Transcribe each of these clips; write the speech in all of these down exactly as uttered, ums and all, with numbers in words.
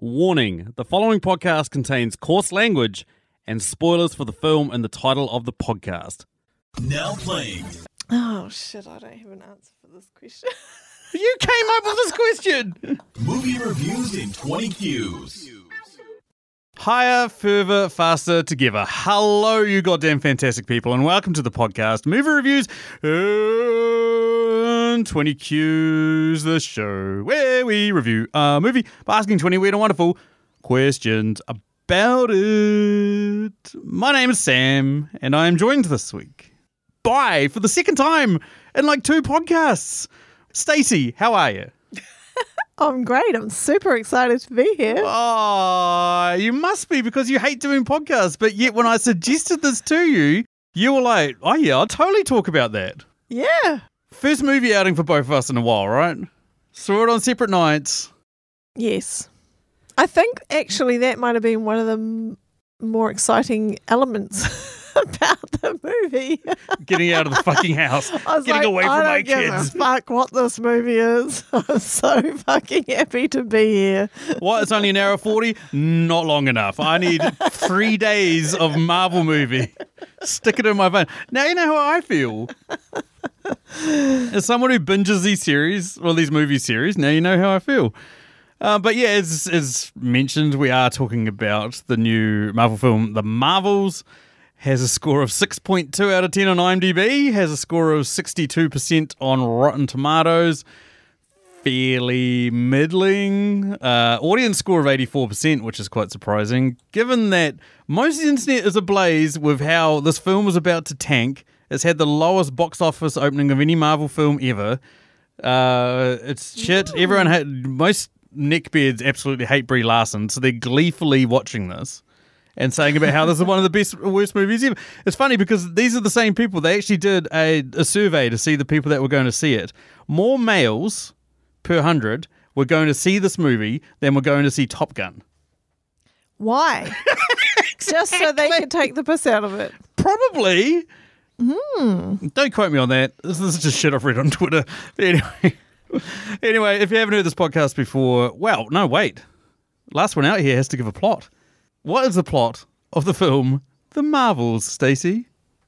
Warning, the following podcast contains coarse language and spoilers for the film and the title of the podcast. Now playing. Oh, shit, I don't have an answer for this question. You came up with this question! Movie reviews in twenty Qs. Higher, further, faster, together. Hello, you goddamn fantastic people, and welcome to the podcast, Movie Reviews in twenty Qs, the show where we review a movie by asking twenty weird and wonderful questions about it. My name is Sam, and I am joined this week by, for the second time in like two podcasts, Stacey. How are you? I'm great. I'm super excited to be here. Oh, you must be, because you hate doing podcasts. But yet when I suggested this to you, you were like, oh yeah, I'll totally talk about that. Yeah. First movie outing for both of us in a while, right? Saw it on separate nights. Yes. I think actually that might have been one of the m- more exciting elements about the movie. Getting out of the fucking house. I was Getting like, away from I my don't give kids. a fuck what this movie is. I'm so fucking happy to be here. What? It's only an hour forty? Not long enough. I need three days of Marvel movie. Stick it in my phone. Now you know how I feel. As someone who binges these series, or these movie series, now you know how I feel. Uh, but yeah, as, as mentioned, we are talking about the new Marvel film, The Marvels. Has a score of six point two out of ten on IMDb. Has a score of sixty-two percent on Rotten Tomatoes. Fairly middling. Uh, audience score of eighty-four percent, which is quite surprising, given that most of the internet is ablaze with how this film was about to tank. It's had the lowest box office opening of any Marvel film ever. Uh, it's shit. Ooh. Everyone had most neckbeards absolutely hate Brie Larson, so they're gleefully watching this and saying about how this is one of the best, worst movies ever. It's funny because these are the same people. They actually did a, a survey to see the people that were going to see it. More males per hundred were going to see this movie than were going to see Top Gun. Why? Exactly. Just so they could take the piss out of it. Probably. Hmm. Don't quote me on that. This is just shit I've read on Twitter. Anyway, anyway, if you haven't heard this podcast before, well, no, wait. Last one out here has to give a plot. What is the plot of the film The Marvels, Stacey?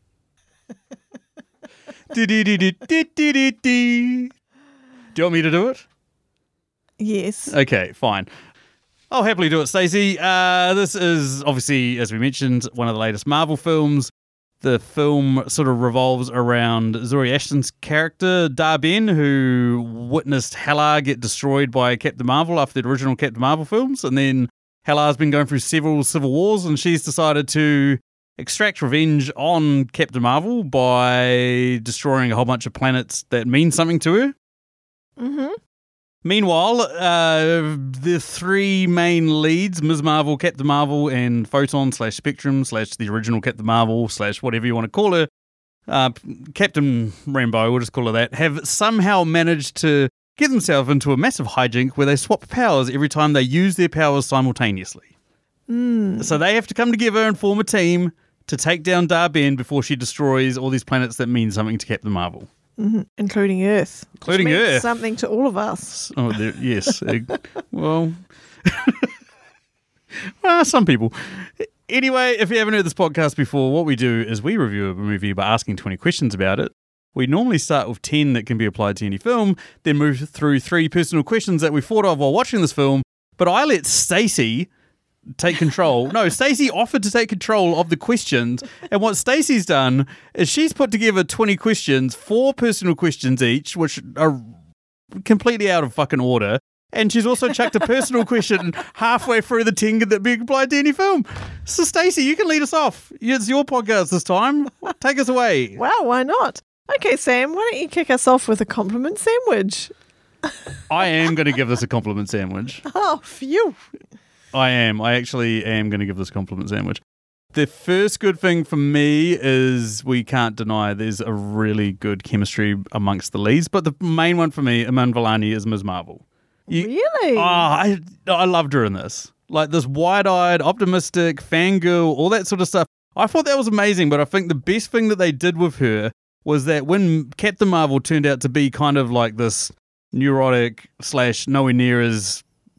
Do you want me to do it? Yes. Okay, fine. I'll happily do it, Stacey. Uh, this is obviously, as we mentioned, one of the latest Marvel films. The film sort of revolves around Zuri Ashton's character, Dar-Benn, who witnessed Hela get destroyed by Captain Marvel after the original Captain Marvel films, and then Hela's been going through several civil wars, and she's decided to extract revenge on Captain Marvel by destroying a whole bunch of planets that mean something to her. Mm-hmm. Meanwhile, uh, the three main leads, Miz Marvel, Captain Marvel, and Photon slash Spectrum slash the original Captain Marvel slash whatever you want to call her, uh, Captain Rambeau, we'll just call her that, have somehow managed to get themselves into a massive hijink where they swap powers every time they use their powers simultaneously. Mm. So they have to come together and form a team to take down Dar-Benn before she destroys all these planets that mean something to Captain Marvel. Mm-hmm. Including Earth. Including which means Earth. Something to all of us. Oh, there, yes. uh, well, well, some people. Anyway, if you haven't heard this podcast before, what we do is we review a movie by asking twenty questions about it. We normally start with ten that can be applied to any film, then move through three personal questions that we thought of while watching this film. But I let Stacey take control. No, Stacey offered to take control of the questions. And what Stacey's done is she's put together twenty questions, four personal questions each, which are completely out of fucking order. And she's also chucked a personal question halfway through the ten that be applied to any film. So Stacey, you can lead us off. It's your podcast this time. Take us away. Wow, why not? Okay, Sam, why don't you kick us off with a compliment sandwich? I am going to give this a compliment sandwich. Oh, phew. I am. I actually am going to give this compliment sandwich. The first good thing for me is we can't deny there's a really good chemistry amongst the leads, but the main one for me, Iman Vellani, is Miz Marvel. You, really? Oh, I, I loved her in this. Like this wide-eyed, optimistic, fangirl, all that sort of stuff. I thought that was amazing, but I think the best thing that they did with her was that when Captain Marvel turned out to be kind of like this neurotic slash nowhere near as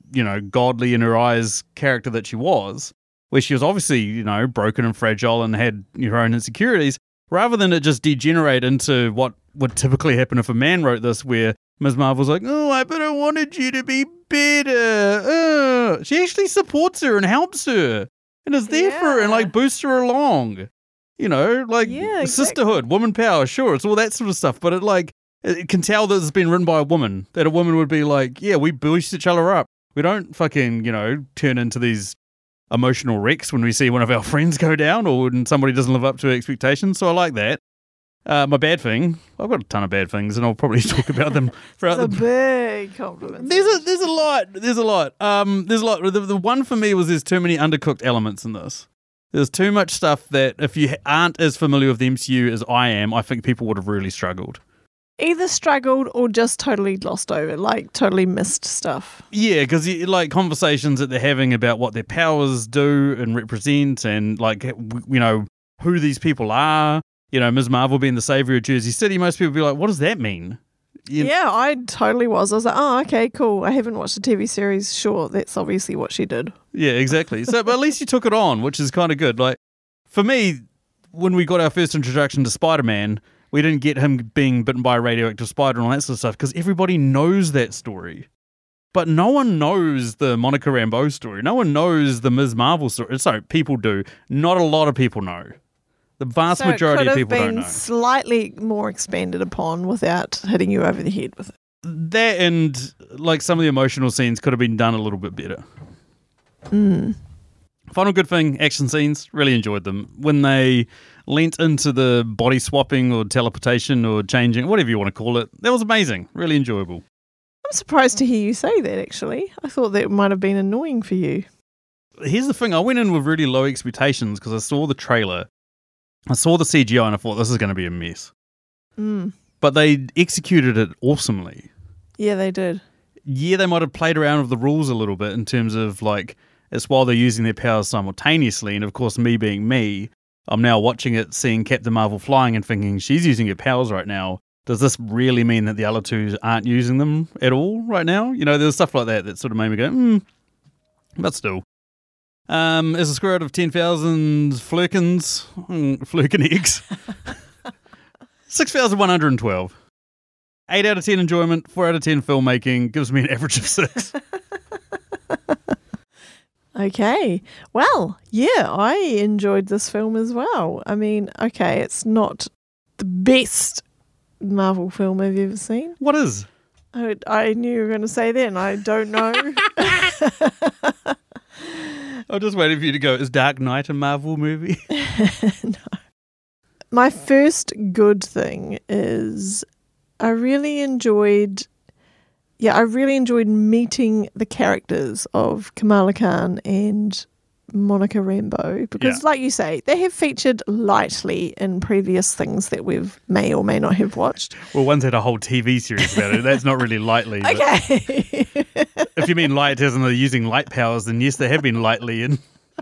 you know, godly in her eyes character that she was, where she was obviously, you know, broken and fragile and had her own insecurities, rather than it just degenerate into what would typically happen if a man wrote this, where Miz Marvel's like, oh, I but I wanted you to be better. Uh. She actually supports her and helps her and is there Yeah. for her and like boosts her along. You know, like Yeah, exactly. sisterhood, woman power, sure, it's all that sort of stuff. But it like it can tell that it's been written by a woman. That a woman would be like, yeah, we boost each other up. We don't fucking, you know, turn into these emotional wrecks when we see one of our friends go down or when somebody doesn't live up to expectations. So I like that. Uh, my bad thing, I've got a ton of bad things, and I'll probably talk about them throughout It's a the. big compliment. There's a there's a lot. There's a lot. Um, there's a lot. The, the one for me was there's too many undercooked elements in this. There's too much stuff that if you aren't as familiar with the M C U as I am, I think people would have really struggled. Either struggled or just totally lost over, like totally missed stuff. Yeah, because like conversations that they're having about what their powers do and represent, and like you know who these people are. You know, Miz Marvel being the savior of Jersey City. Most people be like, "What does that mean?" You Yeah, I totally was. I was like, oh, okay, cool. I haven't watched the T V series. Sure, that's obviously what she did. Yeah, exactly. So, but at least you took it on, which is kind of good. Like for me, when we got our first introduction to Spider-Man, we didn't get him being bitten by a radioactive spider and all that sort of stuff because everybody knows that story. But no one knows the Monica Rambeau story. No one knows the Miz Marvel story. Sorry, people do. Not a lot of people know. The vast So majority it of could people have don't been know. slightly more expanded upon without hitting you over the head with it. That and like some of the emotional scenes could have been done a little bit better. Mm. Final good thing, action scenes, really enjoyed them. When they leant into the body swapping or teleportation or changing, whatever you want to call it, that was amazing. Really enjoyable. I'm surprised to hear you say that, actually. I thought that might have been annoying for you. Here's the thing, I went in with really low expectations because I saw the trailer. I saw the C G I and I thought this is going to be a mess. Mm. But they executed it awesomely. Yeah, they did. Yeah, they might have played around with the rules a little bit in terms of like, it's while they're using their powers simultaneously. And of course, me being me, I'm now watching it, seeing Captain Marvel flying and thinking she's using her powers right now. Does this really mean that the other two aren't using them at all right now? You know, there's stuff like that that sort of made me go, hmm, but still. Um, as a square root of ten thousand flurkins, mm, flurkin eggs, six thousand one hundred twelve. eight out of ten enjoyment, four out of ten filmmaking, gives me an average of six. Okay. Well, yeah, I enjoyed this film as well. I mean, okay, it's not the best Marvel film I've ever seen. What is? I, I knew you were going to say that, and I don't know. I'm just waiting for you to go, is Dark Knight a Marvel movie? No. My first good thing is I really enjoyed, yeah, I really enjoyed meeting the characters of Kamala Khan and Monica Rambeau because, Yeah. like you say, they have featured lightly in previous things that we've may or may not have watched. Well, one's had a whole T V series about it. That's not really lightly. but Okay. if you mean light as in they're using light powers, then yes, they have been lightly in.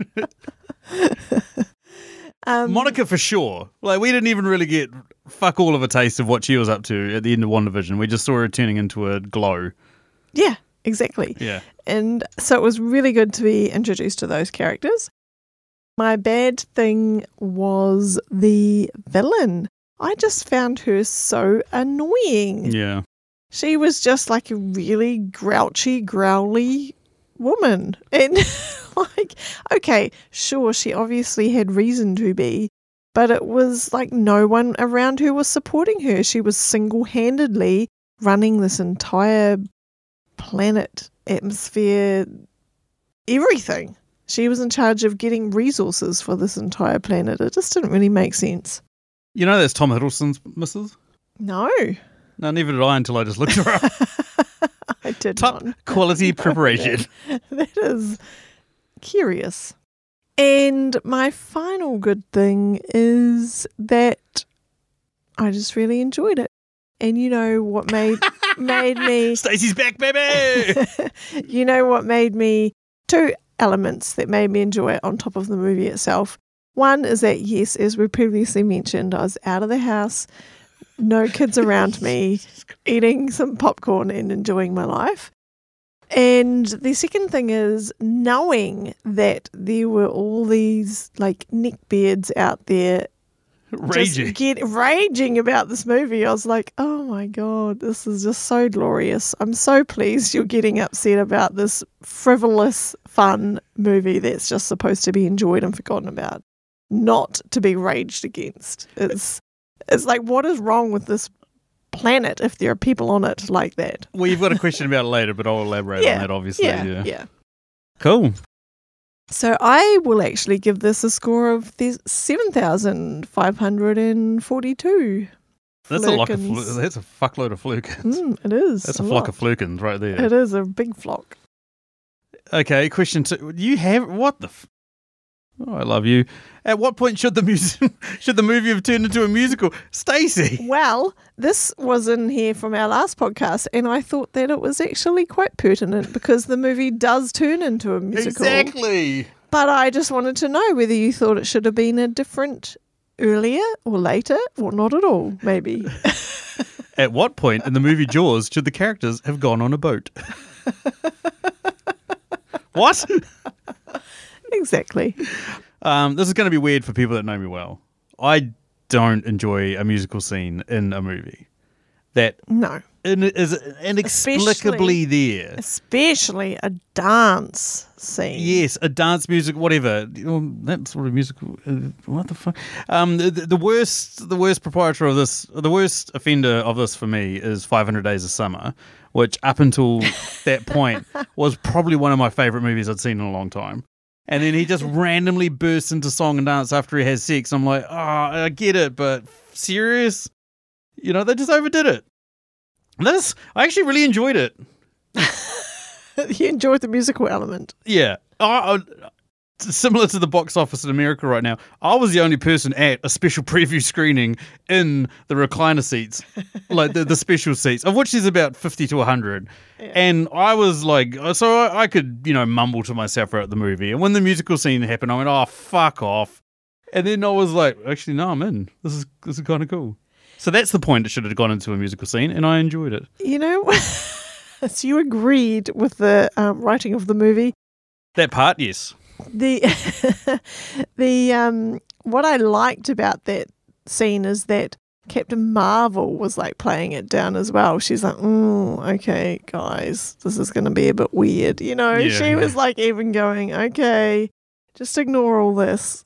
um, Monica for sure. Like, we didn't even really get fuck all of a taste of what she was up to at the end of WandaVision. We just saw her turning into a glow. Yeah, exactly. Yeah. And so it was really good to be introduced to those characters. My bad thing was the villain. I just found her so annoying. Yeah. She was just like a really grouchy, growly woman. And like, okay, sure, she obviously had reason to be, but it was like no one around her was supporting her. She was single-handedly running this entire planet, atmosphere, everything. She was in charge of getting resources for this entire planet. It just didn't really make sense. You know that's Tom Hiddleston's missus? No, No, neither did I until I just looked her up. I did Top not. quality preparation. That is curious. And my final good thing is that I just really enjoyed it. And you know what made made me Stacey's back, baby! you know what made me two elements that made me enjoy it on top of the movie itself. One is that, yes, as we previously mentioned, I was out of the house, no kids around me, eating some popcorn and enjoying my life. And the second thing is knowing that there were all these like neckbeards out there Raging. just get raging about this movie. I was like, oh my God, this is just so glorious. I'm so pleased you're getting upset about this frivolous, fun movie that's just supposed to be enjoyed and forgotten about, not to be raged against. It's it's like, what is wrong with this planet if there are people on it like that? Well, you've got a question about it later, but I'll elaborate Yeah, on that, obviously. Yeah, Yeah. yeah. Cool. So I will actually give this a score of seven thousand five hundred forty-two. That's a, like a Flurkins. flu- that's a fuckload of flukins. Mm, it is. That's a, a flock lot. of flukins right there. It is a big flock. Okay, question two. Do you have what the? F- oh, I love you. At what point should the music should the movie have turned into a musical, Stacey? Well, this was in here from our last podcast, and I thought that it was actually quite pertinent because the movie does turn into a musical. Exactly. But I just wanted to know whether you thought it should have been a different earlier or later, or not at all, maybe. At what point in the movie Jaws should the characters have gone on a boat? What? Exactly. Um, this is going to be weird for people that know me well. I don't enjoy a musical scene in a movie that No. in, is inexplicably there. Especially a dance scene. Yes, a dance music, whatever. Well, that sort of musical. Uh, what the fuck? Um, the, the worst, the worst proprietor of this, the worst offender of this for me is five hundred Days of Summer, which up until that point was probably one of my favorite movies I'd seen in a long time. And then he just randomly bursts into song and dance after he has sex. I'm like, oh, I get it, but serious? You know, they just overdid it. And This, I actually really enjoyed it. You enjoyed the musical element. Yeah. I, I, similar to the box office in America right now, I was the only person at a special preview screening in the recliner seats, like the, the special seats, of which there's about fifty to one hundred. Yeah. And I was like, so I, I could, you know, mumble to myself throughout the movie. And when the musical scene happened, I went, oh, fuck off. And then I was like, actually, no, I'm in. This is, this is kind of cool. So that's the point. It should have gone into a musical scene, and I enjoyed it. You know, so you agreed with the um, writing of the movie. That part, yes. The the um what I liked about that scene is that Captain Marvel was like playing it down as well. She's like, oh, okay, guys, this is going to be a bit weird. You know, Yeah, she yeah. was like even going, okay, just ignore all this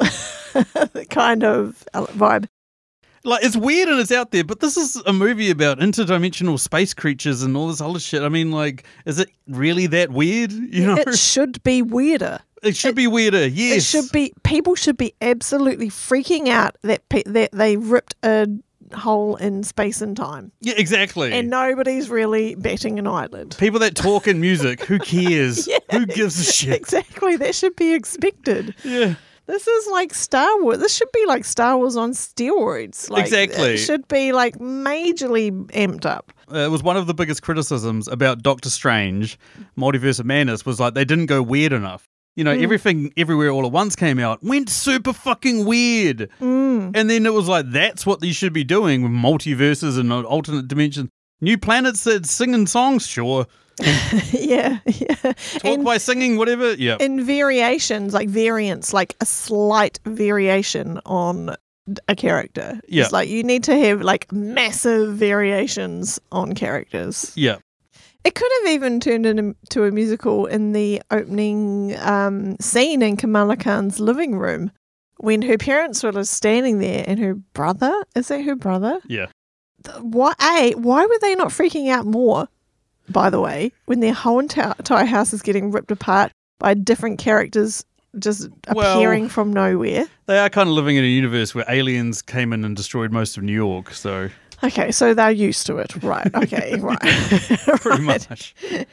kind of vibe. Like, it's weird and it's out there, but this is a movie about interdimensional space creatures and all this other shit. I mean, like, is it really that weird? You know, It should be weirder. it should be weirder. Yes, It should be. People should be absolutely freaking out that pe- that they ripped a hole in space and time, Yeah, exactly. and nobody's really batting an eyelid. People that talk in music, who cares? Yeah. Who gives a shit? Exactly, that should be expected. Yeah, This is like Star Wars. This should be like Star Wars on steroids. Like, Exactly. It should be like majorly amped up. uh, it was one of the biggest criticisms about Doctor Strange, Multiverse of Madness, was like they didn't go weird enough. You know, everything, everywhere, all at once came out, went super fucking weird. Mm. And then it was like, that's what you should be doing with multiverses and alternate dimensions. New planets that singing songs, sure. yeah, yeah. Talk And, by singing, whatever. Yeah. and variations, like variants, like a slight variation on a character. Yeah. It's like you need to have like massive variations on characters. Yeah. It could have even turned into a musical in the opening um, scene in Kamala Khan's living room when her parents were just standing there and her brother, is that her brother? Yeah. The- Why, A, why were they not freaking out more, by the way, when their whole entire entire house is getting ripped apart by different characters just Well- appearing from nowhere? They are kind of living in a universe where aliens came in and destroyed most of New York, so Okay, so they're used to it. Right, okay, right. pretty Right. much.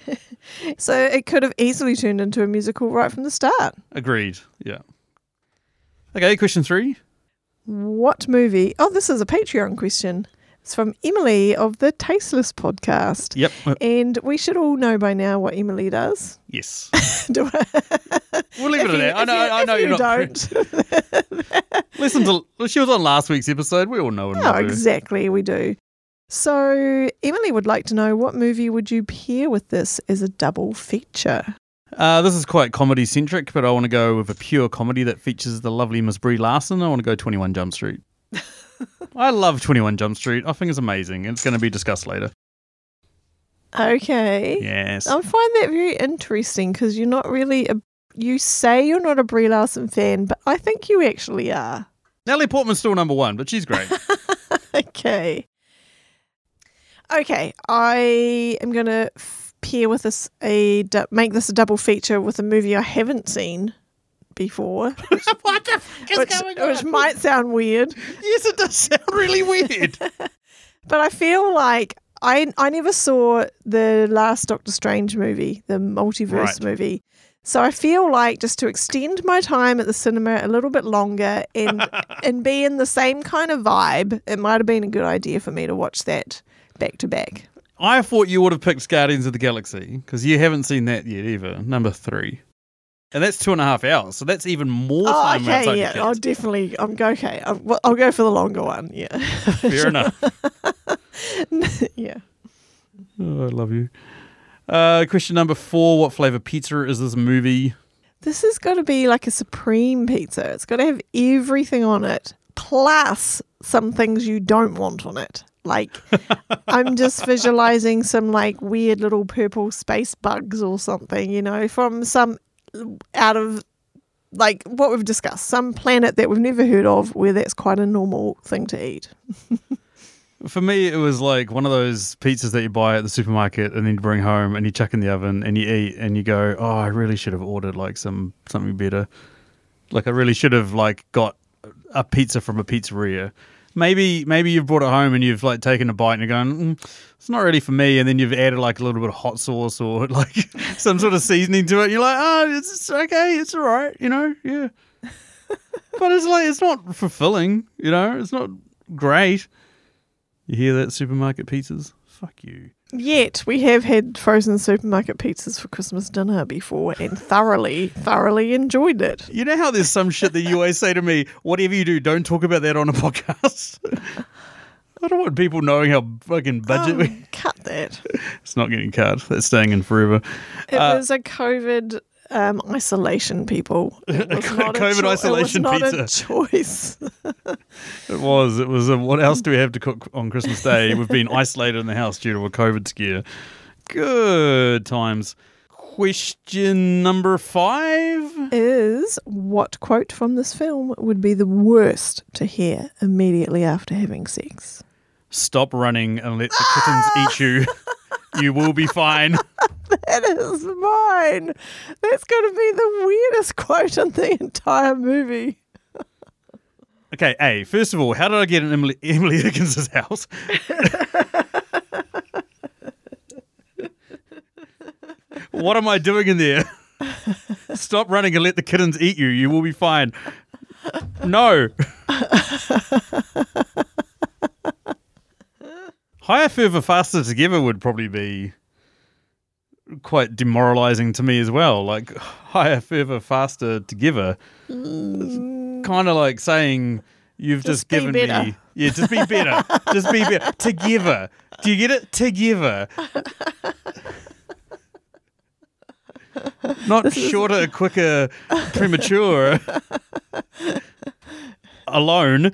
So it could have easily turned into a musical right from the start. Agreed. Yeah. Okay, question three. What movie? Oh, this is a Patreon question. It's from Emily of the Tasteless podcast. Yep. uh, And we should all know by now what Emily does. Yes. Do I? We'll leave If it at you- that. I if know, you- I if know you you're not. don't. Listen to. She was on last week's episode. We all know what Oh, we do. exactly, we do. So Emily would like to know, what movie would you pair with this as a double feature? Uh, this is quite comedy-centric, but I want to go with a pure comedy that features the lovely Miss Brie Larson. I want to go twenty-one Jump Street. I love twenty-one Jump Street. I think it's amazing. It's going to be discussed later. Okay. Yes. I find that very interesting because you're not really a... You say you're not a Brie Larson fan, but I think you actually are. Natalie Portman's still number one, but she's great. Okay. Okay, I am going to f- pair with this a du- make this a double feature with a movie I haven't seen before, which, What the fuck is which, going on? which might sound weird, Yes, it does sound really weird. but I feel like I I never saw the last Doctor Strange movie, the multiverse Right. movie. So I feel like just to extend my time at the cinema a little bit longer and and be in the same kind of vibe, it might have been a good idea for me to watch that back to back. I thought you would have picked Guardians of the Galaxy because you haven't seen that yet either. Number three. And that's two and a half hours, so that's even more Oh, time outside okay, the yeah, kids. I'll definitely. I'm go- okay. I'll, well, I'll go for the longer one. Yeah, Fair enough. yeah. Oh, I love you. Uh, question number four. What flavour pizza is this movie? This has got to be like a supreme pizza. It's got to have everything on it, plus some things you don't want on it. Like, I'm just visualizing some like weird little purple space bugs or something, you know, from some out of like what we've discussed, some planet that we've never heard of where that's quite a normal thing to eat. For me, it was like one of those pizzas that you buy at the supermarket and then you bring home and you chuck in the oven and you eat and you go, oh, I really should have ordered like some something better. Like I really should have like got a pizza from a pizzeria. Maybe maybe you've brought it home and you've like taken a bite and you're going, mm, it's not really for me. And then you've added like a little bit of hot sauce or like some sort of seasoning to it. And you're like, oh, it's it's okay. It's all right. You know, yeah. But it's like, it's not fulfilling, you know, it's not great. You hear that, supermarket pizzas? Fuck you. Yet we have had frozen supermarket pizzas for Christmas dinner before and thoroughly, thoroughly enjoyed it. You know how there's some shit that you always say to me, whatever you do, don't talk about that on a podcast? I don't want people knowing how fucking budget we... Um, cut that. It's not getting cut. That's staying in forever. It Uh, was a COVID um, isolation, people. It was not a COVID cho- isolation it was not pizza. a choice. It was. It was. A, what else do we have to cook on Christmas Day? We've been isolated in the house due to a COVID scare. Good times. Question number five. Is what quote from this film would be the worst to hear immediately after having sex? Stop running and let the kittens eat you. You will be fine. That is mine. That's going to be the weirdest quote in the entire movie. Okay, A, first of all, how did I get in Emily, Emily Higgins' house? What am I doing in there? Stop running and let the kittens eat you. You will be fine. No. Higher, further, faster together would probably be quite demoralizing to me as well. Like, higher, further, faster together. Kind of like saying you've just, Just be given better. me... Yeah, just be better. Just be better. Together. Do you get it? Together. Not shorter, quicker, premature. Alone.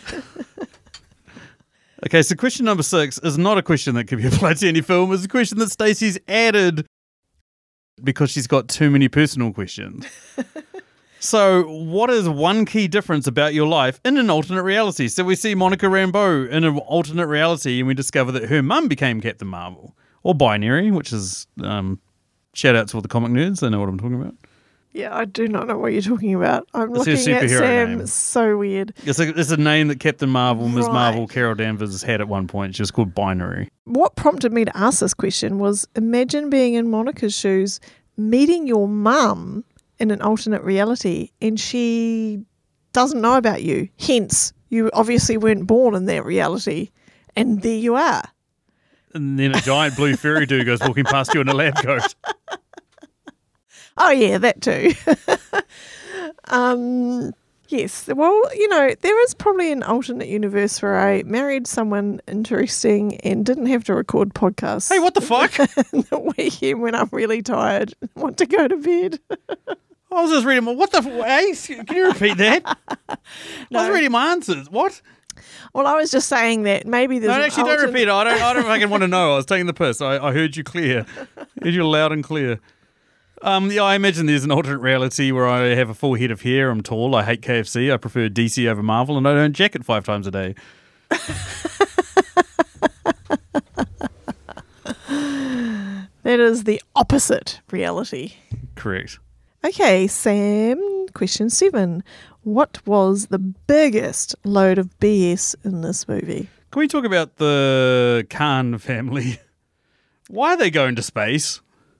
Okay, so question number six is not a question that could be applied to any film. It's a question that Stacey's added because she's got too many personal questions. So, what is one key difference about your life in an alternate reality? So we see Monica Rambeau in an alternate reality and we discover that her mum became Captain Marvel. Or Binary, which is... Um, shout out to all the comic nerds. They know what I'm talking about. Yeah, I do not know what you're talking about. I'm It's her looking at superhero Sam. name. It's so weird. It's a, it's a name that Captain Marvel, Miz Right. Marvel, Carol Danvers had at one point. She was called Binary. What prompted me to ask this question was imagine being in Monica's shoes, meeting your mum in an alternate reality, and she doesn't know about you. Hence, you obviously weren't born in that reality, and there you are. And then a giant blue fairy dude goes walking past you in a lab coat. Oh yeah, that too. um, Yes. Well, you know, there is probably an alternate universe where I married someone interesting and didn't have to record podcasts. Hey, what the fuck? in the weekend when I'm really tired and want to go to bed. I was just reading my, what the, f- hey, can you repeat that? I was reading my answers. What? Well, I was just saying that maybe there's No, an actually, don't alternate- repeat it. I don't, I don't fucking want to know. I was taking the piss. I, I heard you clear. Heard you loud and clear. Um, yeah, I imagine there's an alternate reality where I have a full head of hair, I'm tall, I hate K F C, I prefer D C over Marvel, and I don't jacket five times a day. That is the opposite reality. Correct. Okay, Sam, question seven. What was the biggest load of B S in this movie? Can we talk about the Khan family? Why are they going to space?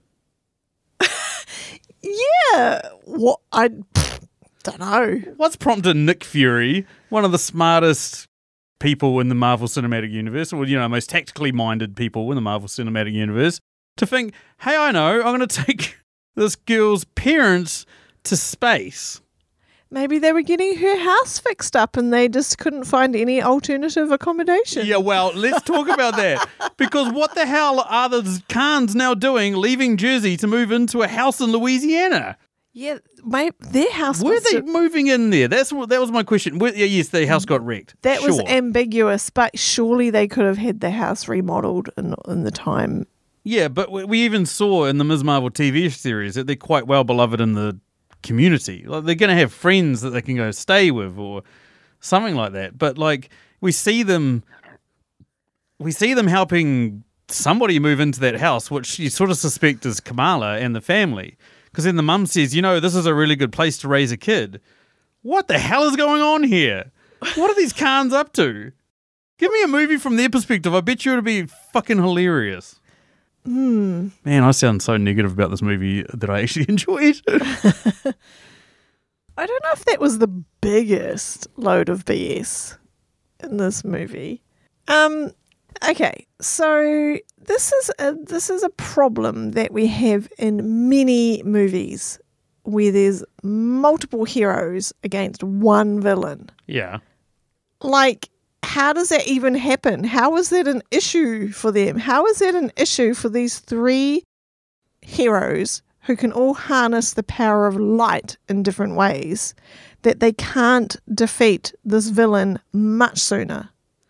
Yeah, what I don't know. What's prompted Nick Fury, one of the smartest people in the Marvel Cinematic Universe, or, you know, most tactically minded people in the Marvel Cinematic Universe, to think, hey, I know, I'm going to take this girl's parents to space. Maybe they were getting her house fixed up and they just couldn't find any alternative accommodation. Yeah, well, let's talk about that. Because what the hell are the Khans now doing, leaving Jersey to move into a house in Louisiana? Yeah, my, their house Were was they moving in there? That's what, that was my question. Were, yeah, yes, the house got wrecked. that was Sure. ambiguous, but surely they could have had the house remodeled in in the time. Yeah, but we we even saw in the Miz Marvel T V series that they're quite well beloved in the community. Like, they're going to have friends that they can go stay with or something like that. But like we see them, we see them helping somebody move into that house, which you sort of suspect is Kamala and the family. Because then the mum says, you know, this is a really good place to raise a kid. What the hell is going on here? What are these Khans up to? Give me a movie from their perspective. I bet you it'll be fucking hilarious. Hmm. Man, I sound so negative about this movie that I actually enjoyed. I don't know if that was the biggest load of B S in this movie. Um. Okay, so this is a, this is a problem that we have in many movies where there's multiple heroes against one villain. Yeah. Like, how does that even happen? How is that an issue for them? How is that an issue for these three heroes who can all harness the power of light in different ways, that they can't defeat this villain much sooner?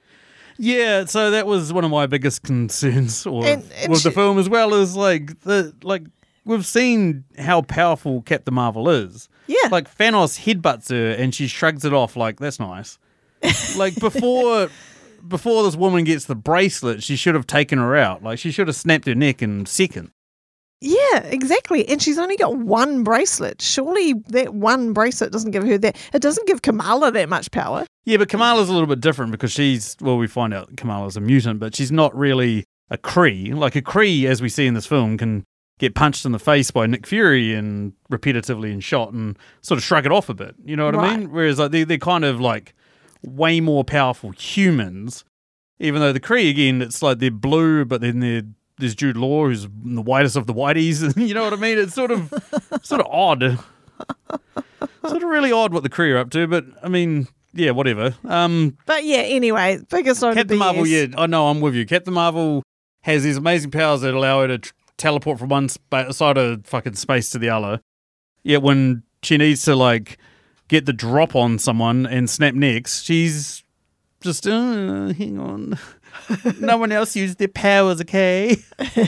Yeah, so that was one of my biggest concerns or And- and with the she- film as well, is like the like we've seen how powerful Captain Marvel is. Yeah. Like Thanos headbutts her and she shrugs it off like that's nice. Like before before this woman gets the bracelet, she should have taken her out. Like she should have snapped her neck in seconds. Yeah, exactly. And she's only got one bracelet. Surely that one bracelet doesn't give her that. It doesn't give Kamala that much power. Yeah, but Kamala's a little bit different because she's, well, we find out Kamala's a mutant, but she's not really a Kree. Like a Kree, as we see in this film, can get punched in the face by Nick Fury and repetitively and shot and sort of shrug it off a bit. You know what I Right. mean? Whereas like they, they're kind of like way more powerful humans, even though the Kree, again, it's like they're blue, but then they're there's Jude Law, who's the whitest of the whiteys. You know what I mean? It's sort of sort of odd. Sort of really odd what the Kree are up to, but I mean, yeah, whatever. Um, But yeah, anyway, biggest load of Captain B S. Marvel, yeah, I know, I'm with you. Captain Marvel has these amazing powers that allow her to tr- teleport from one spa- side of fucking space to the other. Yet when she needs to, like, get the drop on someone and snap necks, she's just, uh, hang on. No one else used their powers, okay?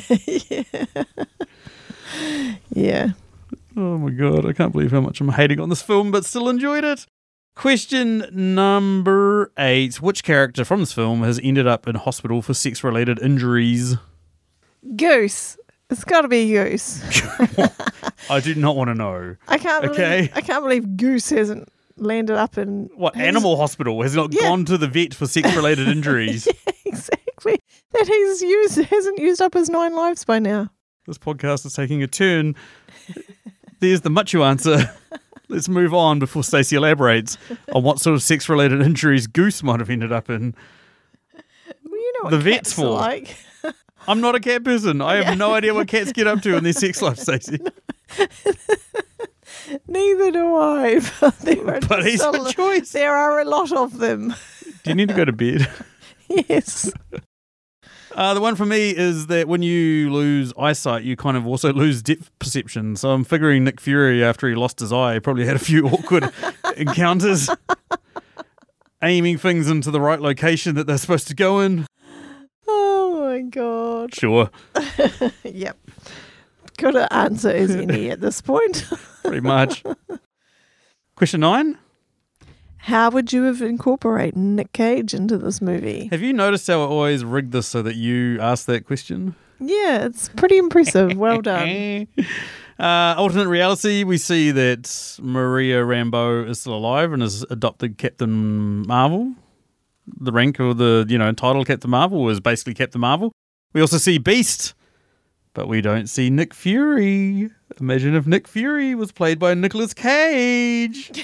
Yeah. Oh my god, I can't believe how much I'm hating on this film, but still enjoyed it. Question number eight. Which character from this film has ended up in hospital for sex-related injuries? Goose. It's got to be Goose. I do not want to know. I can't believe Okay. I can't believe Goose hasn't landed up in What, has- animal hospital has not Yeah. gone to the vet for sex-related injuries? Exactly. That he's used hasn't used up his nine lives by now. This podcast is taking a turn. There's the Machu answer. Let's move on before Stacey elaborates on what sort of sex-related injuries Goose might have ended up in. Well, you know what The vet's cats are for. like. I'm not a cat person. I have no idea what cats get up to in their sex life, Stacey. Neither do I. But, there are But he's just a choice. There are a lot of them. Do you need to go to bed? Yes. Uh, the one for me is that when you lose eyesight, you kind of also lose depth perception. So I'm figuring Nick Fury, after he lost his eye, probably had a few awkward encounters, aiming things into the right location that they're supposed to go in. Oh my God. Sure, Yep. Got to answer as any at this point. pretty much. Question nine. How would you have incorporated Nick Cage into this movie? Have you noticed how I always rigged this so that you ask that question? Yeah, it's pretty impressive. Well done. Uh, alternate reality, we see that Maria Rambeau is still alive and has adopted Captain Marvel. The rank or the, you know, title Captain Marvel is basically Captain Marvel. We also see Beast, but we don't see Nick Fury. Imagine if Nick Fury was played by Nicolas Cage.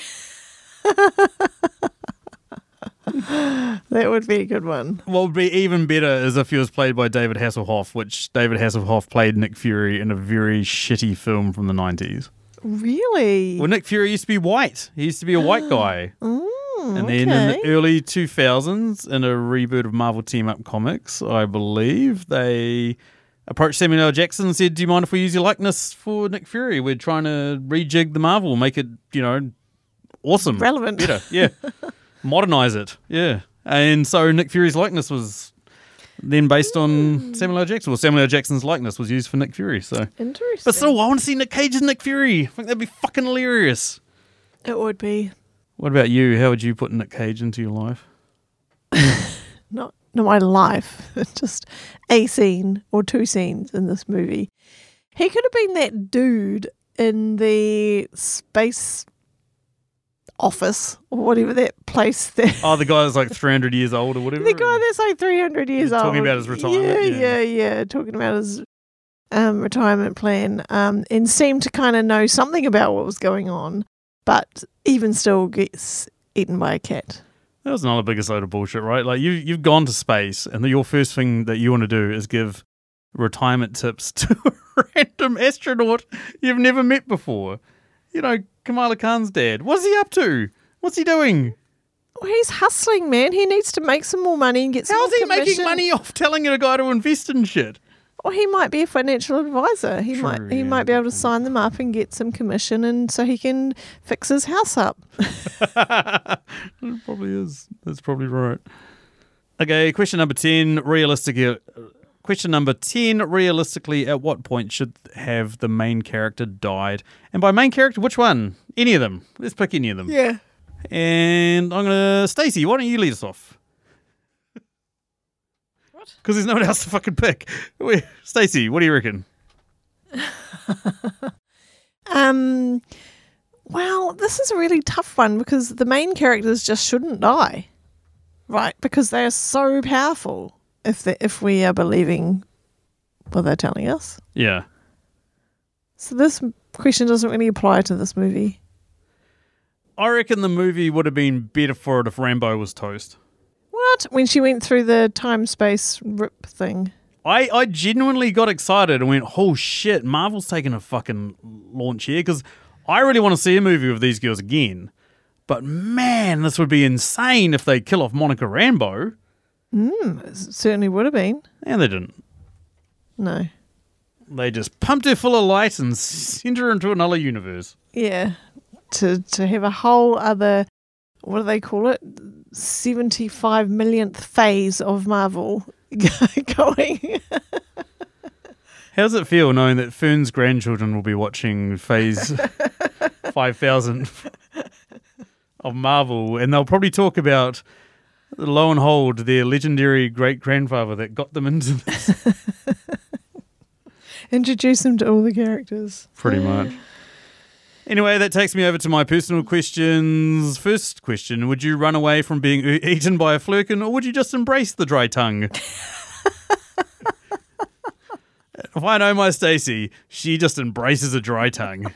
That would be a good one. What would be even better is if he was played by David Hasselhoff, which David Hasselhoff played Nick Fury in a very shitty film from the nineties. Really? Well, Nick Fury used to be white. He used to be a white guy. Mm, And then in the early two thousands, in a reboot of Marvel Team Up Comics, I believe, they approached Samuel L. Jackson and said, do you mind if we use your likeness for Nick Fury? We're trying to rejig the Marvel, make it, you know, awesome. Relevant. Better, yeah. Modernize it, yeah. And so Nick Fury's likeness was then based on mm. Samuel L. Jackson. Well, Samuel L. Jackson's likeness was used for Nick Fury, so. Interesting. But still, I want to see Nick Cage as Nick Fury. I think that'd be fucking hilarious. It would be. What about you? How would you put Nick Cage into your life? Not not my life. Just a scene or two scenes in this movie. He could have been that dude in the space office or whatever that place there. Oh, the guy that's like three hundred years old or whatever? The guy that's like three hundred years Talking old. Talking about his retirement? Yeah, yeah, yeah. yeah. Talking about his um, retirement plan um, and seemed to kind of know something about what was going on, but even still gets eaten by a cat. That was another biggest load of bullshit, right? Like, you, you've gone to space and the, your first thing that you want to do is give retirement tips to a random astronaut you've never met before. You know, Kamala Khan's dad. What's he up to? What's he doing? Well, he's hustling, man. He needs to make some more money and get some How's more he commission. making money off telling a guy to invest in shit? Well, he might be a financial advisor. He True, might he yeah. might be able to sign them up and get some commission, and so he can fix his house up. It probably is. That's probably right. Okay, question number ten. Realistically, question number ten. Realistically, at what point should have the main character died? And by main character, which one? Any of them. Let's pick any of them. Yeah. And I'm gonna Stacey. Why don't you lead us off? What? Because there's no one else to fucking pick. Stacey, what do you reckon? Um. Well, this is a really tough one because the main characters just shouldn't die, right? Because they are so powerful. If they, if we are believing what they're telling us, Yeah. so this question doesn't really apply to this movie. I reckon the movie would have been better for it if Rambo was toast. What? When she went through the time space rip thing. I, I genuinely got excited and went, oh shit, Marvel's taking a fucking launch here, because I really want to see a movie with these girls again. But man, this would be insane if they kill off Monica Rambeau. Mm, it certainly would have been. And they didn't. No. They just pumped her full of light and sent her into another universe. Yeah. To to have a whole other, what do they call it? seventy-five millionth phase of Marvel going. How does it feel knowing that Fern's grandchildren will be watching Phase five thousand of Marvel, and they'll probably talk about, lo and hold, their legendary great-grandfather that got them into this? Introduce them to all the characters. Pretty much. Anyway, that takes me over to my personal questions. First question, would you run away from being e- eaten by a flurkin, or would you just embrace the dry tongue? If I know my Stacey, she just embraces a dry tongue.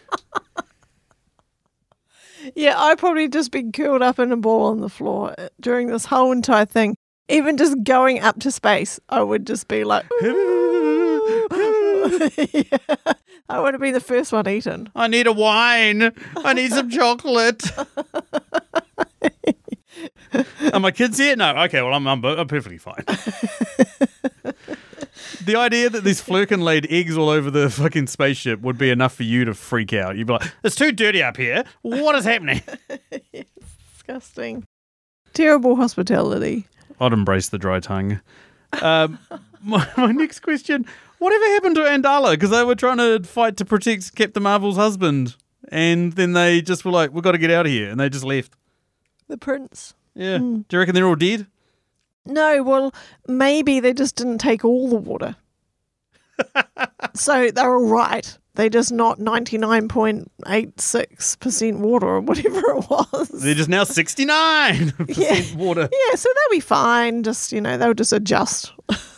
Yeah, I'd probably just been curled up in a ball on the floor during this whole entire thing. Even just going up to space, I would just be like, yeah. I would have been the first one eaten. I need a wine. I need some chocolate. Are my kids here? No. Okay, well, I'm, I'm, I'm perfectly fine. The idea that these Flurkin laid eggs all over the fucking spaceship would be enough for you to freak out. You'd be like, it's too dirty up here. What is happening? Disgusting. Terrible hospitality. I'd embrace the dry tongue. Um, my, my next question, whatever happened to Andala? Because they were trying to fight to protect Captain Marvel's husband. And then they just were like, we've got to get out of here. And they just left. The prince. Yeah. Mm. Do you reckon they're all dead? No, well, maybe they just didn't take all the water. So they're all right. They just not ninety-nine point eight six percent water or whatever it was. They're just now sixty-nine percent yeah. water. Yeah, so they'll be fine. Just, you know, they'll just adjust.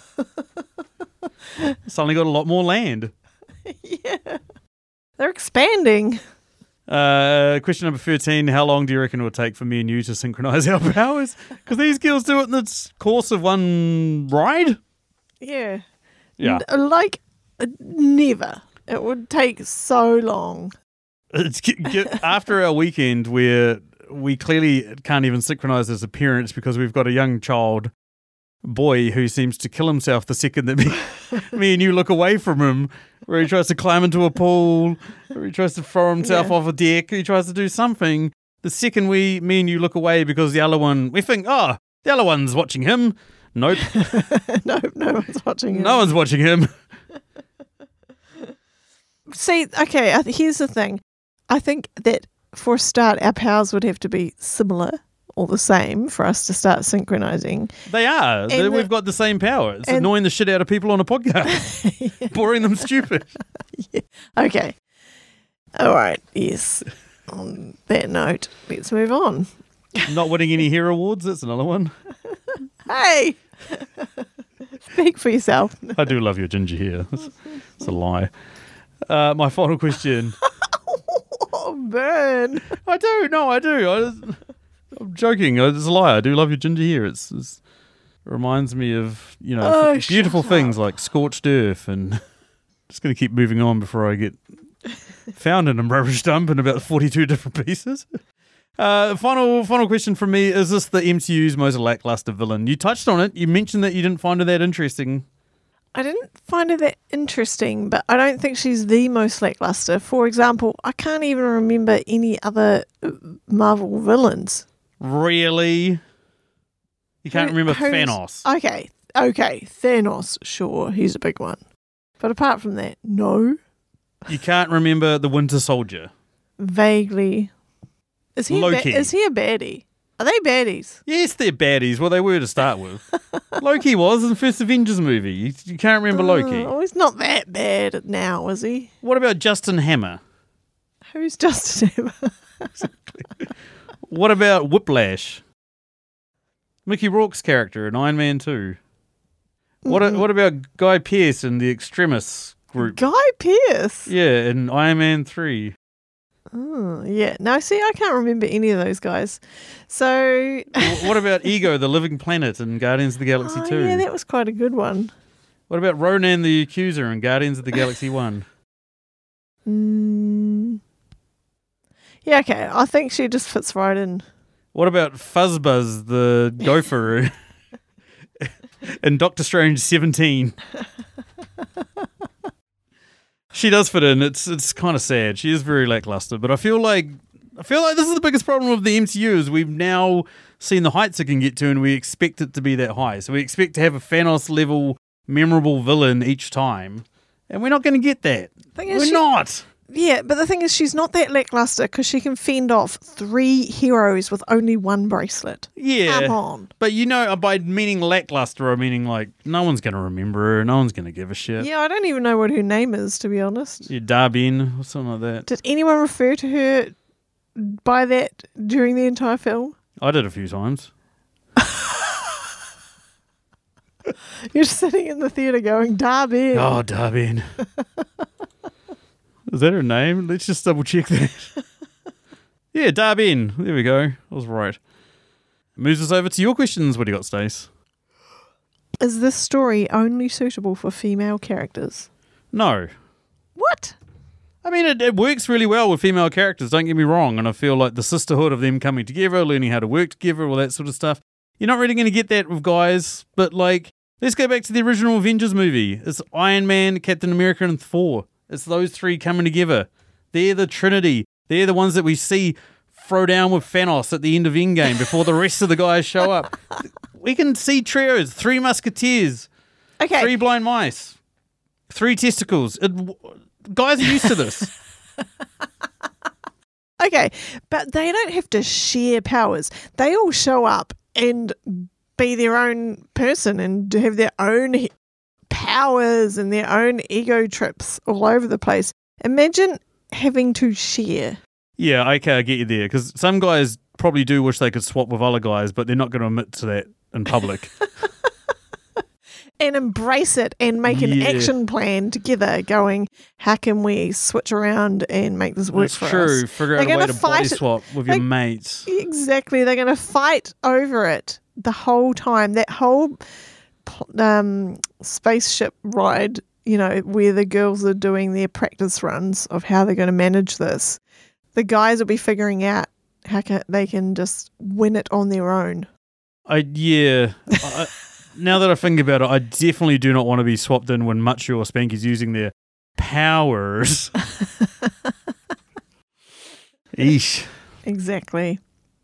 Suddenly got a lot more land. Yeah. They're expanding. Uh, question number thirteen. How long do you reckon it will take for me and you to synchronize our powers? Because these girls do it in the course of one ride? Yeah. Yeah. N- like, uh, never. It would take so long. It's, after our weekend where we clearly can't even synchronize as a parents because we've got a young child boy who seems to kill himself the second that me, me and you look away from him, where he tries to climb into a pool, or he tries to throw himself Yeah. off a deck, he tries to do something. The second we, me and you look away because the other one, we think, oh, the other one's watching him. Nope. no, no one's watching him. No one's watching him. See, okay, I th- here's the thing. I think that for a start, our powers would have to be similar or the same for us to start synchronizing. They are. They, the- we've got the same power. It's and- annoying the shit out of people on a podcast. Boring them stupid. Yeah. Okay. All right. Yes. On that note, let's move on. Not winning any hero awards, that's another one. Hey! Speak for yourself. I do love your ginger hair. It's, it's a lie. Uh, my final question. Oh, burn. I do. No, I do. I just, I'm joking. It's a lie. I do love your ginger hair. It's, it's it reminds me of, you know, Oh, f- beautiful shut things up. like scorched earth, and just going to keep moving on before I get found in a rubbish dump in about forty-two different pieces. Uh, final final question from me. Is this the M C U's most lackluster villain? You touched on it. You mentioned that you didn't find her that interesting. I didn't find her that interesting, but I don't think she's the most lackluster. For example, I can't even remember any other uh, Marvel villains. Really? You can't Who- remember who's- Thanos? Okay, okay, Thanos, sure, he's a big one. But apart from that, no. You can't remember the Winter Soldier? Vaguely. Is he, a ba- Loki. is he a baddie? Are they baddies? Yes, they're baddies. Well, they were to start with. Loki was in the first Avengers movie. You, you can't remember Loki. Oh, he's not that bad now, is he? What about Justin Hammer? Who's Justin Hammer? What about Whiplash? Mickey Rourke's character in Iron Man two. What a, what about Guy Pearce in the Extremis group? Guy Pearce. Yeah, in Iron Man three. Oh, yeah. No, see, I can't remember any of those guys. So. W- what about Ego, the Living Planet in Guardians of the Galaxy Oh, two? yeah, that was quite a good one. What about Ronan the Accuser in Guardians of the Galaxy one? Mm. Yeah, okay. I think she just fits right in. What about Fuzzbuzz the Gopher in Doctor Strange seventeen? She does fit in. It's it's kind of sad. She is very lackluster, but I feel like I feel like this is the biggest problem with the M C U is we've now seen the heights it can get to, and we expect it to be that high. So we expect to have a Thanos level memorable villain each time, and we're not going to get that. Thing is, We're she- not. Yeah, but the thing is, she's not that lackluster because she can fend off three heroes with only one bracelet. Yeah. Come on. But you know, by meaning lackluster, I meaning like no one's going to remember her, no one's going to give a shit. Yeah, I don't even know what her name is, to be honest. Yeah, Darbin or something like that. Did anyone refer to her by that during the entire film? I did a few times. You're sitting in the theatre going, Darby. Oh, Darbin. Is that her name? Let's just double check that. Yeah, Darbin. There we go. I was right. Moves us over to your questions. What do you got, Stace? Is this story only suitable for female characters? No. What? I mean, it, it works really well with female characters, don't get me wrong, and I feel like the sisterhood of them coming together, learning how to work together, all that sort of stuff. You're not really going to get that with guys, but like, let's go back to the original Avengers movie. It's Iron Man, Captain America, and Thor. It's those three coming together. They're the Trinity. They're the ones that we see throw down with Thanos at the end of Endgame before the rest of the guys show up. We can see trios, three musketeers, Okay. three blind mice, three testicles. It, guys are used to this. Okay, but they don't have to share powers. They all show up and be their own person and have their own he- powers and their own ego trips all over the place. Imagine having to share. Yeah, okay, I get you there. Because some guys probably do wish they could swap with other guys, but they're not going to admit to that in public. And embrace it and make an Yeah. action plan together going, how can we switch around and make this work That's for true. us? Figure They're out a way gonna to body fight it- swap with your they- mates. Exactly. They're going to fight over it the whole time. That whole pl- um, spaceship ride, you know, where the girls are doing their practice runs of how they're going to manage this, the guys will be figuring out how can, they can just win it on their own. I yeah. I, now that I think about it, I definitely do not want to be swapped in when Macho or Spanky's using their powers. Eesh. Exactly.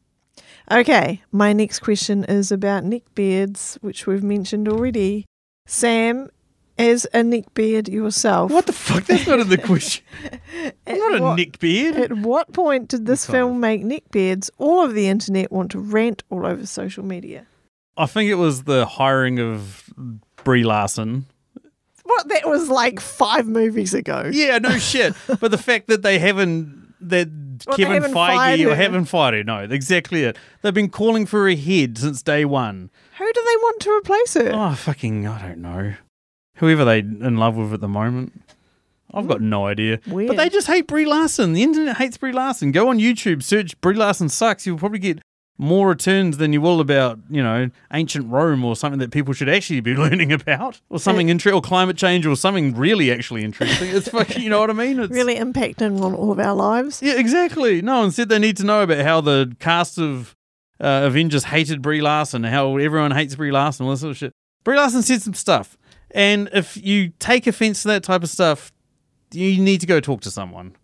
Okay, my next question is about neckbeards, which we've mentioned already. Sam, as a neckbeard yourself, What the fuck? That's not in the question. I'm at not a what- neckbeard. At what point did this I'm kind film make neckbeards all over the internet want to rant all over social media? I think it was the hiring of Brie Larson. What, that was like five movies ago. Yeah, no shit. But the fact that they haven't, that Well, they Kevin haven't fired Feige or her. haven't fired her, no, exactly it. They've been calling for her head since day one. Who do they want to replace her? Oh, fucking, I don't know. Whoever they in love with at the moment. I've got no idea. Weird. But they just hate Brie Larson. The internet hates Brie Larson. Go on YouTube, search Brie Larson sucks. You'll probably get more returns than you will about, you know, ancient Rome or something that people should actually be learning about. Or something interesting, or climate change or something really actually interesting. It's fucking, you know what I mean? It's, Really impacting on all of our lives. Yeah, exactly. No, instead they need to know about how the cast of uh, Avengers hated Brie Larson, how everyone hates Brie Larson, all this sort of shit. Brie Larson said some stuff. And if you take offense to that type of stuff, you need to go talk to someone.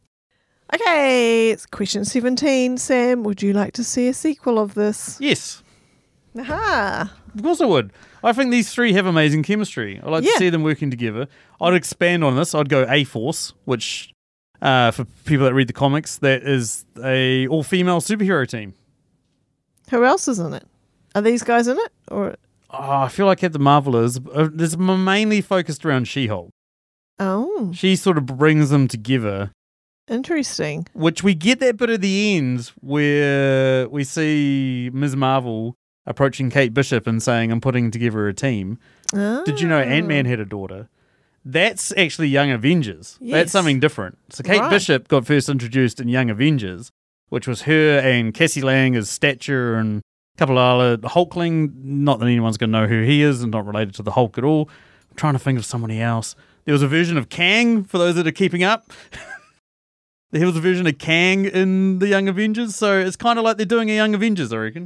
Okay, it's question seventeen. Sam, would you like to see a sequel of this? Yes, Aha. of course I would. I think these three have amazing chemistry. I'd like Yeah. to see them working together. I'd expand on this. I'd go A-Force, which, uh, for people that read the comics, that is a all-female superhero team. Who else is in it? Are these guys in it? Or Oh, I feel like Captain Marvel is. Uh, it's mainly focused around She-Hulk. oh, She sort of brings them together, interesting. which we get that bit at the end where we see Miz Marvel approaching Kate Bishop and saying, I'm putting together a team. Oh. Did you know Ant-Man had a daughter? That's actually Young Avengers. Yes. That's something different. So Kate Right. Bishop got first introduced in Young Avengers, which was her and Cassie Lang as Stature and a couple of other Hulkling. Not that anyone's going to know who he is and not related to the Hulk at all. I'm trying to think of somebody else. There was a version of Kang, for those that are keeping up. There was a version of Kang in the Young Avengers, so it's kind of like they're doing a Young Avengers, I reckon.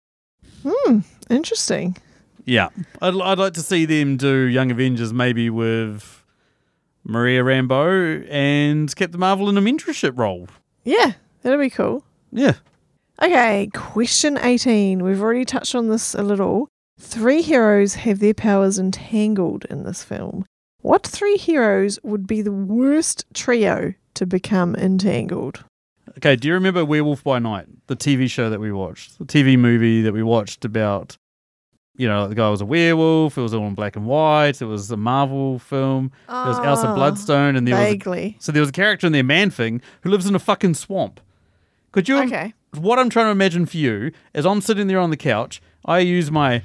Hmm, interesting. Yeah, I'd, I'd like to see them do Young Avengers maybe with Maria Rambeau and Captain Marvel in a mentorship role. Yeah, that'd be cool. Yeah. Okay, question eighteen. We've already touched on this a little. Three heroes have their powers entangled in this film. What three heroes would be the worst trio to become entangled? Okay, do you remember Werewolf by Night, the T V show that we watched? The T V movie that we watched about, you know, the guy was a werewolf, it was all in black and white, it was a Marvel film, there was Elsa Ah, Bloodstone, and there was a, Vaguely. so there was a character in there, Man-Thing, who lives in a fucking swamp. Could you Okay. What I'm trying to imagine for you is I'm sitting there on the couch, I use my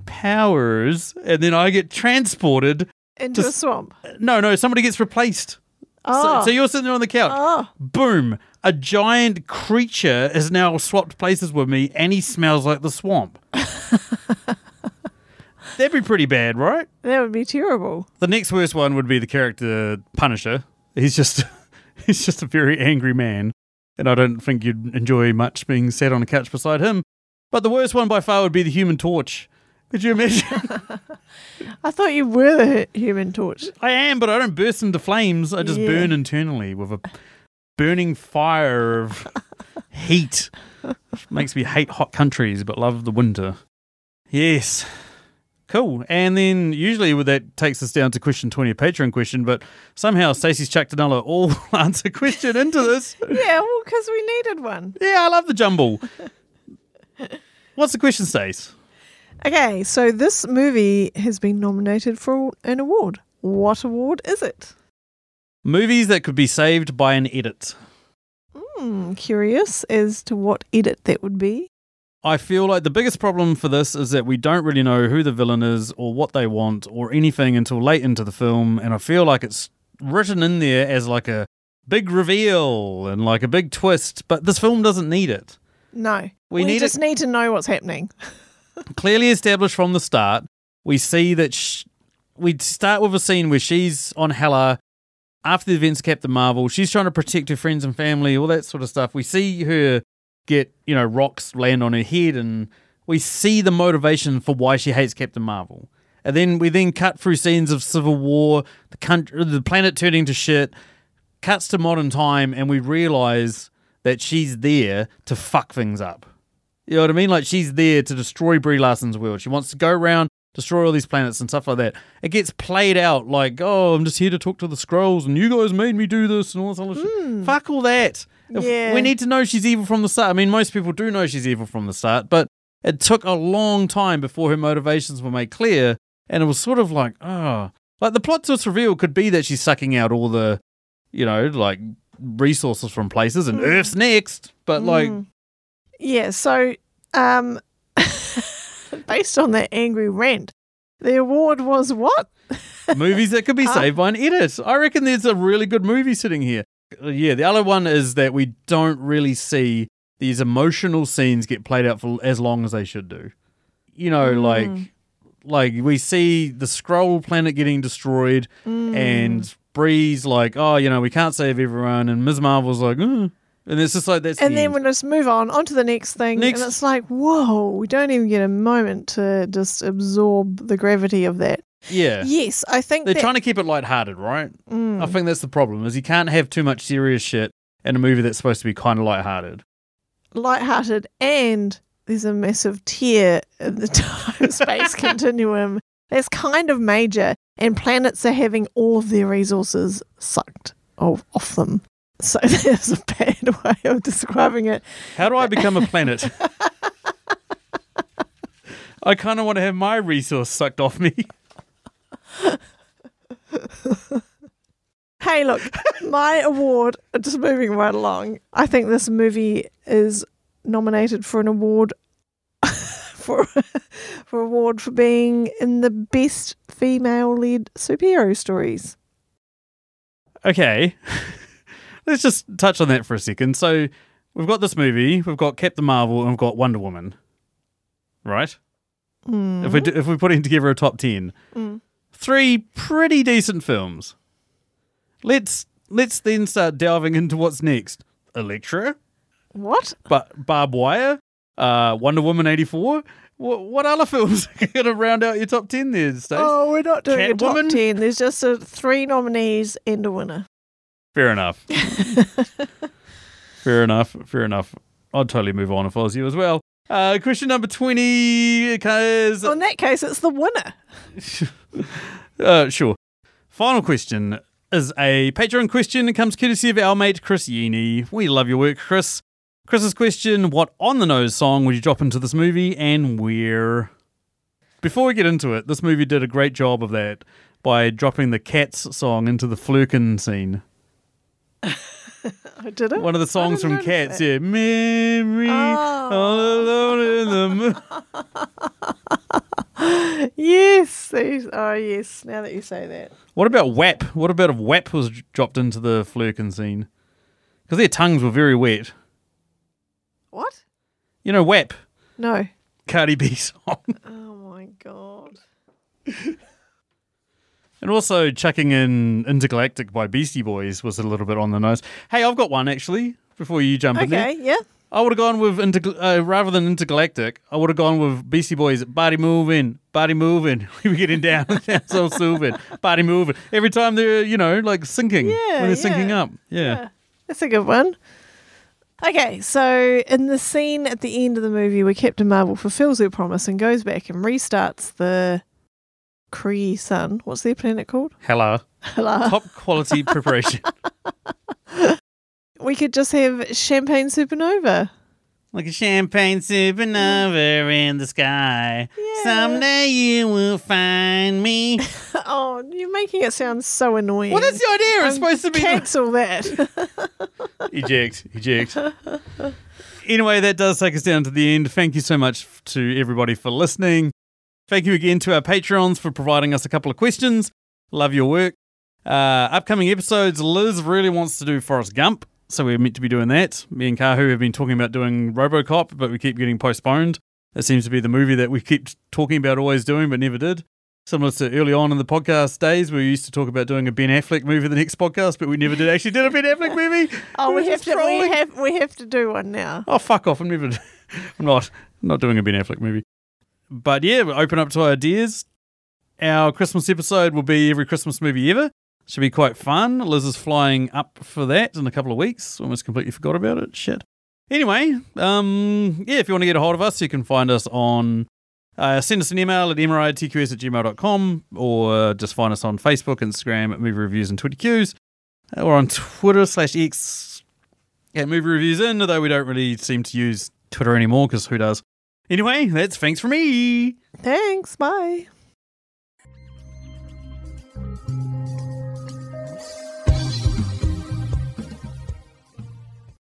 powers, and then I get transported. Into a Just- swamp. No, no, somebody gets replaced. Oh. So, so you're sitting there on the couch. Oh. Boom. A giant creature has now swapped places with me, and he smells like the swamp. That'd be pretty bad, right? That would be terrible. The next worst one would be the character Punisher. He's just He's just a very angry man, and I don't think you'd enjoy much being sat on a couch beside him. But the worst one by far would be the Human Torch. Could you imagine? I thought you were the Human Torch. I am, but I don't burst into flames. I just Yeah. burn internally with a burning fire of heat. Makes me hate hot countries, but love the winter. Yes. Cool. And then usually well, that takes us down to question twenty, a Patreon question, but somehow Stacey's chucked another all answer question into this. Yeah, well, because we needed one. Yeah, I love the jumble. What's the question, Stace? Okay, so this movie has been nominated for an award. What award is it? Movies that could be saved by an edit. Hmm, curious as to what edit that would be. I feel like the biggest problem for this is that we don't really know who the villain is or what they want or anything until late into the film, and I feel like it's written in there as like a big reveal and like a big twist, but this film doesn't need it. No. We We, need just it- need to know what's happening. Clearly established from the start, we see that sh- we start with a scene where she's on Hela after the events of Captain Marvel. She's trying to protect her friends and family, all that sort of stuff. We see her get, you know, rocks land on her head, and we see the motivation for why she hates Captain Marvel. And then we then cut through scenes of civil war, the country, the planet turning to shit, cuts to modern time, and we realize that she's there to fuck things up. You know what I mean? Like, she's there to destroy Brie Larson's world. She wants to go around, destroy all these planets and stuff like that. It gets played out like, oh, I'm just here to talk to the Skrulls, and you guys made me do this and all this other shit. Fuck all that. If- Yeah. We need to know she's evil from the start. I mean, most people do know she's evil from the start, but it took a long time before her motivations were made clear, and it was sort of like, oh. Like, the plot twist reveal could be that she's sucking out all the, you know, like, resources from places, and Earth's next, but, like... Yeah, so um, based on that angry rant, the award was what? movies that could be saved by an edit. I reckon there's a really good movie sitting here. Uh, Yeah, the other one is that we don't really see these emotional scenes get played out for as long as they should do. You know, like like we see the Skrull planet getting destroyed, and Bree's like, oh, you know, we can't save everyone, and Miz Marvel's like, mm. And it's just like that's And the then end. we just move on, on to the next thing. Next- And it's like, whoa, we don't even get a moment to just absorb the gravity of that. yeah. Yes, I think They're that, trying to keep it lighthearted, right? I think that's the problem, is you can't have too much serious shit in a movie that's supposed to be kind of lighthearted. lighthearted, and there's a massive tear in the time-space continuum that's kind of major, and planets are having all of their resources sucked off, off them. So there's a bad way of describing it. How do I become a planet? I kind of want to have my resource sucked off me. Hey, look, my award, just moving right along, I think this movie is nominated for an award for for award for being in the best female-led superhero stories. Okay. Let's just touch on that for a second. So we've got this movie, we've got Captain Marvel, and we've got Wonder Woman. Right? Mm. If, we do, if we're putting together a top ten. Mm. Three pretty decent films. Let's let's then start delving into what's next. Elektra, What? ba- Barbed Wire, uh, Wonder Woman eighty-four. What, what other films are going to round out your top ten there, Stace? Oh, we're not doing a top Catwoman? ten. There's just a, three nominees and a winner. Fair enough. fair enough. Fair enough. I'd totally move on if I was you as well. Uh, question number twenty, because... Well, in that case, it's the winner. uh, sure. Final question is a Patreon question. It comes courtesy of our mate Chris Yeaney. We love your work, Chris. Chris's question, what on-the-nose song would you drop into this movie and where? Before we get into it, this movie did a great job of that by dropping the Cats song into the Flurkin scene. I did it. One of the songs didn't from notice Cats, that. yeah. Memory, Oh. all alone in the moon. Yes. these- Oh, yes. Now that you say that. What about W A P? What about if W A P was dropped into the Flurkin scene? Because their tongues were very wet. What? You know W A P, No. Cardi B song. Oh, my God. And also chucking in Intergalactic by Beastie Boys was a little bit on the nose. Hey, I've got one actually, before you jump in there. Okay, yeah. I would have gone with, inter- uh, rather than Intergalactic, I would have gone with Beastie Boys, Body Moving, Body Moving. We were getting down, down so stupid. Body Moving. Every time they're, you know, like sinking. Yeah, when they're yeah. syncing up. Yeah. Yeah, that's a good one. Okay, so in the scene at the end of the movie where Captain Marvel fulfills her promise and goes back and restarts the Kree Sun, what's their planet called? Hello. Hello. Top quality preparation. We could just have champagne supernova. Like a champagne supernova in the sky. Yeah. Someday you will find me. Oh, you're making it sound so annoying. Well, that's the idea. It's Um, supposed to be. Cancel that. Eject, eject. Anyway, that does take us down to the end. Thank you so much to everybody for listening. Thank you again to our Patreons for providing us a couple of questions. Love your work. Uh, upcoming episodes, Liz really wants to do Forrest Gump, so we're meant to be doing that. Me and Kahu have been talking about doing RoboCop, but we keep getting postponed. That seems to be the movie that we keep talking about always doing, but never did. Similar to early on in the podcast days, where we used to talk about doing a Ben Affleck movie the next podcast, but we never did actually did a Ben Affleck movie. Oh, we were have just to. We trolling. have. We have to do one now. Oh, fuck off. I'm never. I'm not. I'm not doing a Ben Affleck movie. But yeah, we're open up to ideas. Our Christmas episode will be every Christmas movie ever. Should be quite fun. Liz is flying up for that in a couple of weeks. Almost completely forgot about it. Shit. Anyway, um, yeah, if you want to get a hold of us, you can find us on. Uh, send us an email at m r i t q s at gmail dot com or just find us on Facebook, Instagram at Movie Reviews and twenty Qs, or on Twitter slash X at Movie Reviews In, although we don't really seem to use Twitter anymore because who does? Anyway, that's thanks for me. Thanks. Bye.